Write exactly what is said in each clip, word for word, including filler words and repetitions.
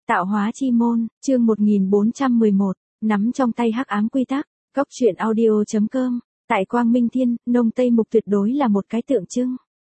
Tạo hóa chi môn, chương một nghìn bốn trăm mười một, nắm trong tay hắc ám quy tắc, cốc truyện audio chấm com. Tại Quang Minh Thiên, Nông Tây Mục tuyệt đối là một cái tượng trưng.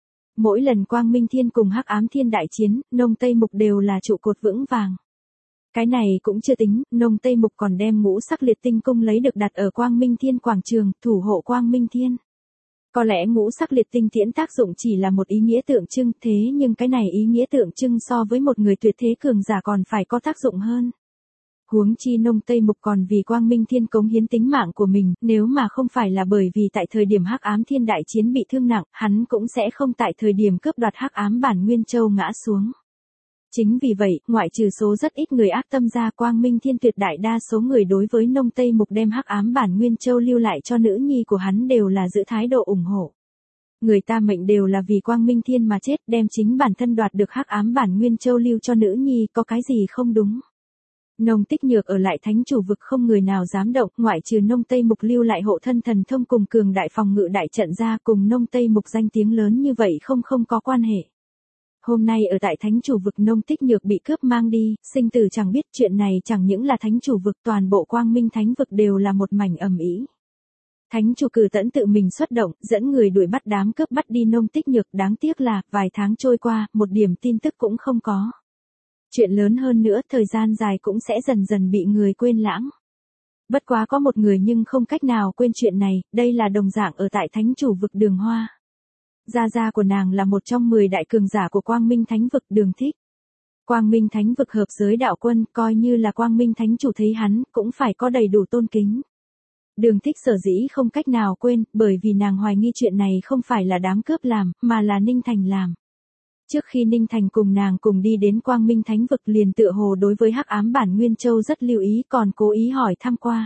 Mỗi lần Quang Minh Thiên cùng hắc ám thiên đại chiến, Nông Tây Mục đều là trụ cột vững vàng. Cái này cũng chưa tính, Nông Tây Mục còn đem ngũ sắc liệt tinh cung lấy được đặt ở Quang Minh Thiên quảng trường, thủ hộ Quang Minh Thiên. Có lẽ ngũ sắc liệt tinh tiễn tác dụng chỉ là một ý nghĩa tượng trưng, thế nhưng cái này ý nghĩa tượng trưng so với một người tuyệt thế cường giả còn phải có tác dụng hơn. Huống chi Nông Tây Mục còn vì Quang Minh Thiên cống hiến tính mạng của mình, nếu mà không phải là bởi vì tại thời điểm hắc ám thiên đại chiến bị thương nặng, hắn cũng sẽ không tại thời điểm cướp đoạt hắc ám bản Nguyên Châu ngã xuống. Chính vì vậy, ngoại trừ số rất ít người ác tâm ra, Quang Minh Thiên tuyệt đại đa số người đối với Nông Tây Mục đem hắc ám bản Nguyên Châu lưu lại cho nữ nhi của hắn đều là giữ thái độ ủng hộ. Người ta mệnh đều là vì Quang Minh Thiên mà chết, đem chính bản thân đoạt được hắc ám bản Nguyên Châu lưu cho nữ nhi, có cái gì không đúng. Nông Tích Nhược ở lại thánh chủ vực không người nào dám động, ngoại trừ Nông Tây Mục lưu lại hộ thân thần thông cùng cường đại phòng ngự đại trận ra, cùng Nông Tây Mục danh tiếng lớn như vậy không không có quan hệ. Hôm nay ở tại thánh chủ vực Nông Tích Nhược bị cướp mang đi, sinh tử chẳng biết, chuyện này chẳng những là thánh chủ vực, toàn bộ Quang Minh thánh vực đều là một mảnh ầm ĩ. Thánh chủ Cử Tẫn tự mình xuất động, dẫn người đuổi bắt đám cướp bắt đi Nông Tích Nhược, đáng tiếc là, vài tháng trôi qua, một điểm tin tức cũng không có. Chuyện lớn hơn nữa, thời gian dài cũng sẽ dần dần bị người quên lãng. Bất quá có một người nhưng không cách nào quên chuyện này, đây là đồng dạng ở tại thánh chủ vực Đường Hoa. Gia gia của nàng là một trong mười đại cường giả của Quang Minh Thánh vực, Đường Thích. Quang Minh Thánh vực hợp giới đạo quân, coi như là Quang Minh Thánh chủ thấy hắn, cũng phải có đầy đủ tôn kính. Đường Thích sở dĩ không cách nào quên, bởi vì nàng hoài nghi chuyện này không phải là đám cướp làm, mà là Ninh Thành làm. Trước khi Ninh Thành cùng nàng cùng đi đến Quang Minh Thánh vực liền tựa hồ đối với hắc ám bản Nguyên Châu rất lưu ý, còn cố ý hỏi thăm qua.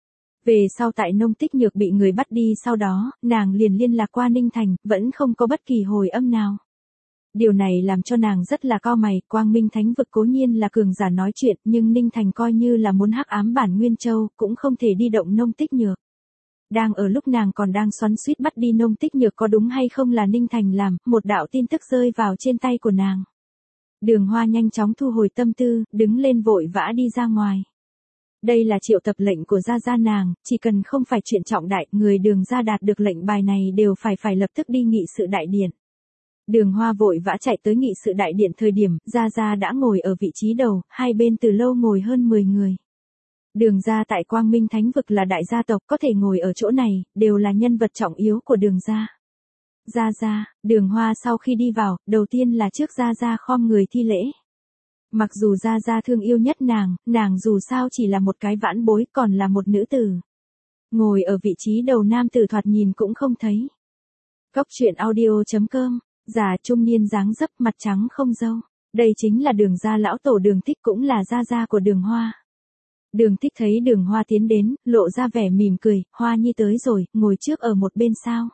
Về sau tại Nông Tích Nhược bị người bắt đi sau đó, nàng liền liên lạc qua Ninh Thành, vẫn không có bất kỳ hồi âm nào. Điều này làm cho nàng rất là cau mày, Quang Minh Thánh vực cố nhiên là cường giả nói chuyện, nhưng Ninh Thành coi như là muốn hắc ám bản Nguyên Châu, cũng không thể đi động Nông Tích Nhược. Đang ở lúc nàng còn đang xoắn xuýt bắt đi Nông Tích Nhược có đúng hay không là Ninh Thành làm, một đạo tin tức rơi vào trên tay của nàng. Đường Hoa nhanh chóng thu hồi tâm tư, đứng lên vội vã đi ra ngoài. Đây là triệu tập lệnh của gia gia nàng, chỉ cần không phải chuyện trọng đại, người Đường gia đạt được lệnh bài này đều phải phải lập tức đi nghị sự đại điện. Đường Hoa vội vã chạy tới nghị sự đại điện, thời điểm gia gia đã ngồi ở vị trí đầu, hai bên từ lâu ngồi hơn mười người. Đường gia tại Quang Minh Thánh vực là đại gia tộc, có thể ngồi ở chỗ này, đều là nhân vật trọng yếu của Đường gia. Gia gia, Đường Hoa sau khi đi vào, đầu tiên là trước gia gia khom người thi lễ. Mặc dù gia gia thương yêu nhất nàng, nàng dù sao chỉ là một cái vãn bối, còn là một nữ tử. Ngồi ở vị trí đầu nam tử thoạt nhìn cũng không thấy. Cốc truyện audio chấm com, già trung niên dáng dấp, mặt trắng không râu. Đây chính là Đường gia lão tổ Đường Thích, cũng là gia gia của Đường Hoa. Đường Thích thấy Đường Hoa tiến đến, lộ ra vẻ mỉm cười, Hoa nhi tới rồi, ngồi trước ở một bên sao.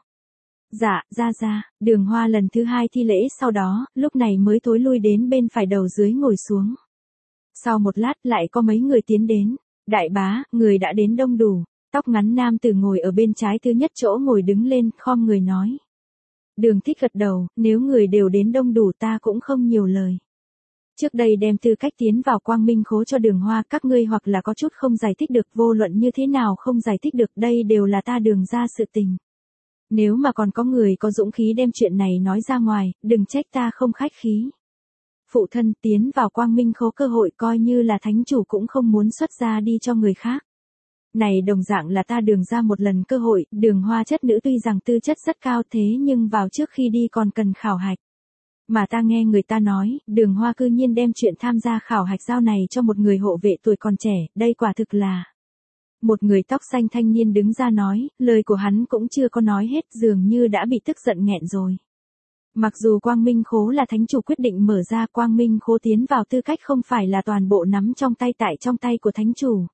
Dạ, gia gia. Đường Hoa lần thứ hai thi lễ, sau đó, lúc này mới thối lui đến bên phải đầu dưới ngồi xuống. Sau một lát lại có mấy người tiến đến. Đại bá, người đã đến đông đủ. Tóc ngắn nam tử ngồi ở bên trái thứ nhất chỗ ngồi đứng lên, khom người nói. Đường Thích gật đầu, nếu người đều đến đông đủ ta cũng không nhiều lời. Trước đây đem tư cách tiến vào Quang Minh khố cho Đường Hoa, các ngươi hoặc là có chút không giải thích được, vô luận như thế nào không giải thích được, đây đều là ta Đường gia sự tình. Nếu mà còn có người có dũng khí đem chuyện này nói ra ngoài, đừng trách ta không khách khí. Phụ thân, tiến vào Quang Minh khố cơ hội coi như là thánh chủ cũng không muốn xuất ra đi cho người khác. Này đồng dạng là ta Đường gia một lần cơ hội, Đường Hoa chất nữ tuy rằng tư chất rất cao, thế nhưng vào trước khi đi còn cần khảo hạch. Mà ta nghe người ta nói, Đường Hoa cư nhiên đem chuyện tham gia khảo hạch giao này cho một người hộ vệ tuổi còn trẻ, đây quả thực là... Một người tóc xanh thanh niên đứng ra nói, lời của hắn cũng chưa có nói hết, dường như đã bị tức giận nghẹn rồi. Mặc dù Quang Minh khố là thánh chủ quyết định mở ra, Quang Minh khố tiến vào tư cách không phải là toàn bộ nắm trong tay tại trong tay của thánh chủ.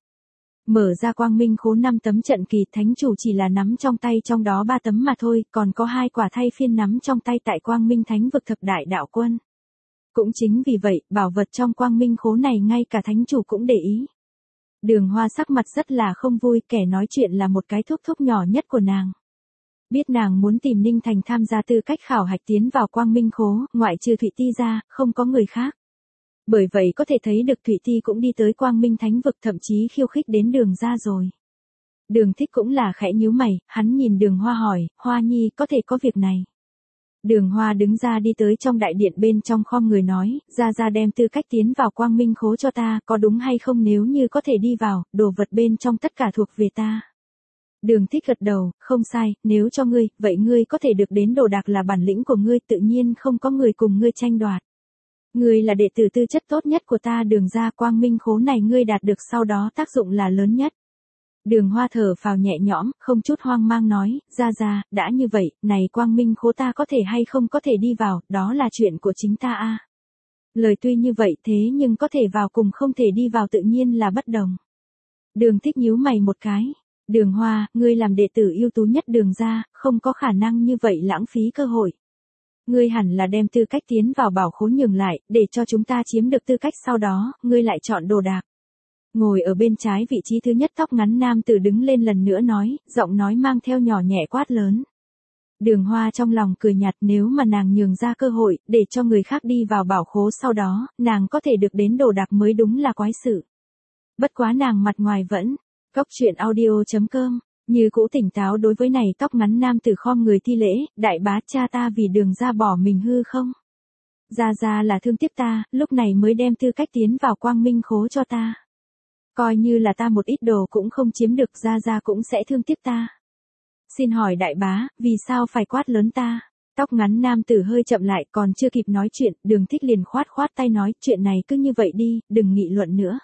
Mở ra Quang Minh khố năm tấm trận kỳ, thánh chủ chỉ là nắm trong tay trong đó ba tấm mà thôi, còn có hai quả thay phiên nắm trong tay tại Quang Minh Thánh vực thập đại đạo quân. Cũng chính vì vậy, bảo vật trong Quang Minh khố này ngay cả thánh chủ cũng để ý. Đường Hoa sắc mặt rất là không vui, kẻ nói chuyện là một cái thúc thúc nhỏ nhất của nàng. Biết nàng muốn tìm Ninh Thành tham gia tư cách khảo hạch tiến vào Quang Minh khố, ngoại trừ Thụy Ti ra, không có người khác. Bởi vậy có thể thấy được Thụy Ti cũng đi tới Quang Minh Thánh vực, thậm chí khiêu khích đến Đường gia rồi. Đường Thích cũng là khẽ nhíu mày, hắn nhìn Đường Hoa hỏi, Hoa Nhi có thể có việc này. Đường Hoa đứng ra đi tới trong đại điện bên trong khom người nói, ra ra đem tư cách tiến vào Quang Minh khố cho ta, có đúng hay không, nếu như có thể đi vào, đồ vật bên trong tất cả thuộc về ta. Đường Thích gật đầu, không sai, nếu cho ngươi, vậy ngươi có thể được đến đồ đạc là bản lĩnh của ngươi, tự nhiên không có người cùng ngươi tranh đoạt. Ngươi là đệ tử tư chất tốt nhất của ta, Đường gia, Quang Minh khố này ngươi đạt được sau đó tác dụng là lớn nhất. Đường Hoa thở phào nhẹ nhõm, không chút hoang mang nói, ra ra, đã như vậy, này Quang Minh khố ta có thể hay không có thể đi vào, đó là chuyện của chính ta a. Lời tuy như vậy thế nhưng có thể vào cùng không thể đi vào tự nhiên là bất đồng. Đường Thích nhíu mày một cái. Đường Hoa, ngươi làm đệ tử ưu tú nhất Đường gia, không có khả năng như vậy lãng phí cơ hội. Ngươi hẳn là đem tư cách tiến vào bảo khố nhường lại, để cho chúng ta chiếm được tư cách, sau đó, ngươi lại chọn đồ đạc. Ngồi ở bên trái vị trí thứ nhất tóc ngắn nam tử đứng lên lần nữa nói, giọng nói mang theo nhỏ nhẹ quát lớn. Đường Hoa trong lòng cười nhạt, nếu mà nàng nhường ra cơ hội, để cho người khác đi vào bảo khố, sau đó, nàng có thể được đến đồ đạc mới đúng là quái sự. Bất quá nàng mặt ngoài vẫn, cóc truyện audio chấm com, như cũ tỉnh táo đối với này tóc ngắn nam tử khom người thi lễ, đại bá, cha ta vì Đường gia bỏ mình hư không? Gia gia là thương tiếc ta, lúc này mới đem tư cách tiến vào Quang Minh khố cho ta. Coi như là ta một ít đồ cũng không chiếm được, gia gia cũng sẽ thương tiếc ta. Xin hỏi đại bá, vì sao phải quát lớn ta? Tóc ngắn nam tử hơi chậm lại, còn chưa kịp nói chuyện, Đường Thích liền khoát khoát tay nói, chuyện này cứ như vậy đi, đừng nghị luận nữa.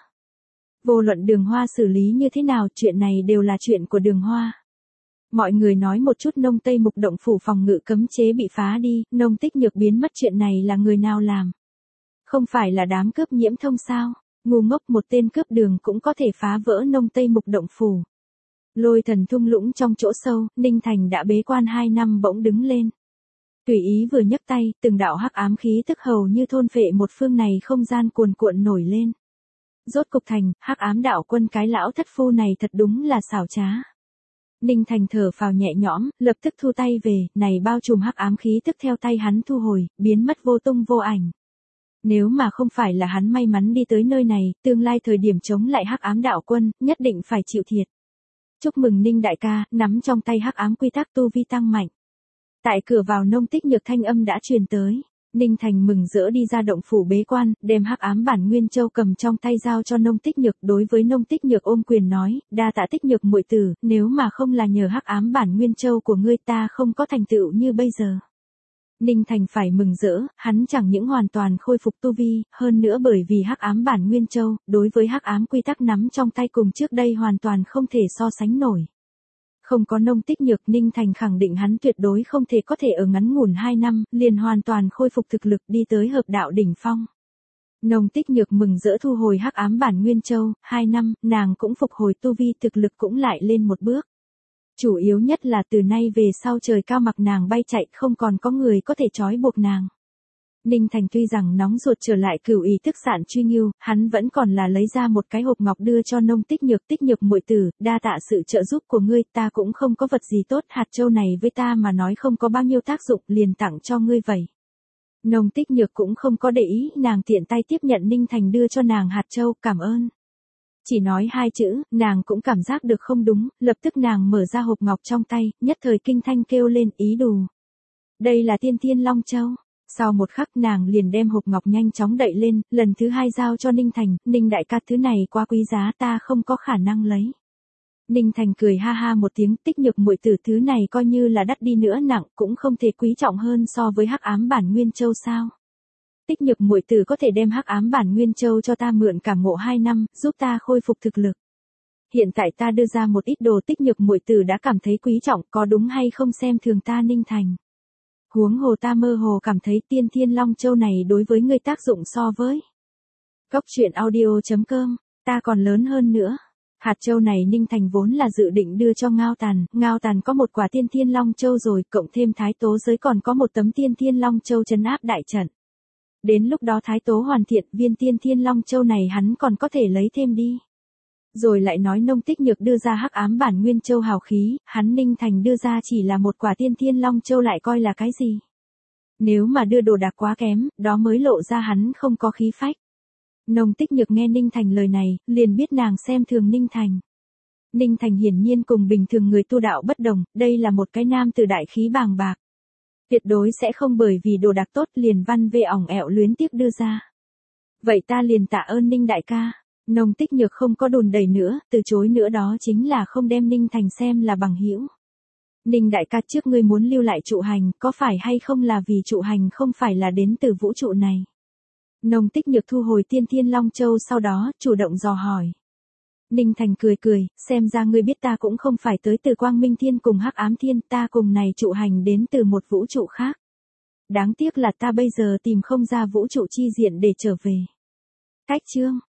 Vô luận Đường Hoa xử lý như thế nào, chuyện này đều là chuyện của Đường Hoa. Mọi người nói một chút, Nông Tây Mục động phủ phòng ngự cấm chế bị phá đi, Nông Tích Nhược biến mất, chuyện này là người nào làm? Không phải là đám cướp Nhiễm Thông sao? Ngu ngốc, một tên cướp đường cũng có thể phá vỡ Nông Tây Mục động phủ. Lôi Thần thung lũng trong chỗ sâu, Ninh Thành đã bế quan hai năm bỗng đứng lên. Tùy ý vừa nhấc tay, từng đạo hắc ám khí tức hầu như thôn phệ một phương này không gian cuồn cuộn nổi lên. Rốt cục thành, hắc ám đạo quân, cái lão thất phu này thật đúng là xảo trá. Ninh Thành thở phào nhẹ nhõm, lập tức thu tay về, này bao trùm hắc ám khí tức theo tay hắn thu hồi, biến mất vô tung vô ảnh. Nếu mà không phải là hắn may mắn đi tới nơi này, tương lai thời điểm chống lại hắc ám đạo quân, nhất định phải chịu thiệt. Chúc mừng Ninh đại ca, nắm trong tay hắc ám quy tắc tu vi tăng mạnh. Tại cửa vào Nông Tích Nhược thanh âm đã truyền tới. Ninh Thành mừng rỡ đi ra động phủ bế quan, đem hắc ám bản nguyên châu cầm trong tay giao cho Nông Tích Nhược, đối với Nông Tích Nhược ôm quyền nói, đa tạ Tích Nhược muội tử, nếu mà không là nhờ hắc ám bản nguyên châu của ngươi ta không có thành tựu như bây giờ. Ninh Thành phải mừng rỡ, hắn chẳng những hoàn toàn khôi phục tu vi, hơn nữa bởi vì hắc ám bản nguyên châu, đối với hắc ám quy tắc nắm trong tay cùng trước đây hoàn toàn không thể so sánh nổi. Không có Nông Tích Nhược, Ninh Thành khẳng định hắn tuyệt đối không thể có thể ở ngắn ngủn hai năm, liền hoàn toàn khôi phục thực lực đi tới hợp đạo đỉnh phong. Nông Tích Nhược mừng rỡ thu hồi hắc ám bản nguyên châu, hai năm, nàng cũng phục hồi tu vi, thực lực cũng lại lên một bước. Chủ yếu nhất là từ nay về sau trời cao mặc nàng bay chạy, không còn có người có thể trói buộc nàng. Ninh Thành tuy rằng nóng ruột trở lại cửu ý thức sạn truy nghiêu, hắn vẫn còn là lấy ra một cái hộp ngọc đưa cho Nông Tích Nhược, Tích Nhược muội tử, đa tạ sự trợ giúp của ngươi, ta cũng không có vật gì tốt, hạt châu này với ta mà nói không có bao nhiêu tác dụng, liền tặng cho ngươi vậy. Nông Tích Nhược cũng không có để ý, nàng tiện tay tiếp nhận Ninh Thành đưa cho nàng hạt châu, cảm ơn. Chỉ nói hai chữ, nàng cũng cảm giác được không đúng, lập tức nàng mở ra hộp ngọc trong tay, nhất thời kinh thanh kêu lên, ý đù. Đây là Tiên Thiên Long Châu. Sau một khắc nàng liền đem hộp ngọc nhanh chóng đậy lên, lần thứ hai giao cho Ninh Thành, Ninh đại ca thứ này quá quý giá ta không có khả năng lấy. Ninh Thành cười ha ha một tiếng, Tích Nhược muội tử thứ này coi như là đắt đi nữa nặng cũng không thể quý trọng hơn so với hắc ám bản nguyên châu sao. Tích Nhược muội tử có thể đem hắc ám bản nguyên châu cho ta mượn cảm ngộ hai năm, giúp ta khôi phục thực lực. Hiện tại ta đưa ra một ít đồ Tích Nhược muội tử đã cảm thấy quý trọng, có đúng hay không xem thường ta Ninh Thành. Huống hồ ta mơ hồ cảm thấy Tiên Thiên Long Châu này đối với ngươi tác dụng so với cóc truyện audio chấm com, ta còn lớn hơn nữa. Hạt châu này Ninh Thành vốn là dự định đưa cho Ngao Tàn, Ngao Tàn có một quả Tiên Thiên Long Châu rồi, cộng thêm Thái Tố giới còn có một tấm Tiên Thiên Long Châu trấn áp đại trận. Đến lúc đó Thái Tố hoàn thiện, viên Tiên Thiên Long Châu này hắn còn có thể lấy thêm đi. Rồi lại nói Nông Tích Nhược đưa ra hắc ám bản nguyên châu hào khí, hắn Ninh Thành đưa ra chỉ là một quả Tiên Thiên Long Châu lại coi là cái gì. Nếu mà đưa đồ đạc quá kém, đó mới lộ ra hắn không có khí phách. Nông Tích Nhược nghe Ninh Thành lời này, liền biết nàng xem thường Ninh Thành. Ninh Thành hiển nhiên cùng bình thường người tu đạo bất đồng, đây là một cái nam từ đại khí bàng bạc. Tuyệt đối sẽ không bởi vì đồ đạc tốt liền văn vê ỏng ẹo luyến tiếc đưa ra. Vậy ta liền tạ ơn Ninh đại ca. Nông Tích Nhược không có đùn đẩy nữa, từ chối nữa đó chính là không đem Ninh Thành xem là bằng hữu. Ninh đại ca, trước ngươi muốn lưu lại trụ hành, có phải hay không là vì trụ hành không phải là đến từ vũ trụ này? Nông Tích Nhược thu hồi Tiên Thiên Long Châu sau đó, chủ động dò hỏi. Ninh Thành cười cười, xem ra ngươi biết ta cũng không phải tới từ Quang Minh Thiên cùng Hắc Ám Thiên, ta cùng này trụ hành đến từ một vũ trụ khác. Đáng tiếc là ta bây giờ tìm không ra vũ trụ chi diện để trở về. Cách chương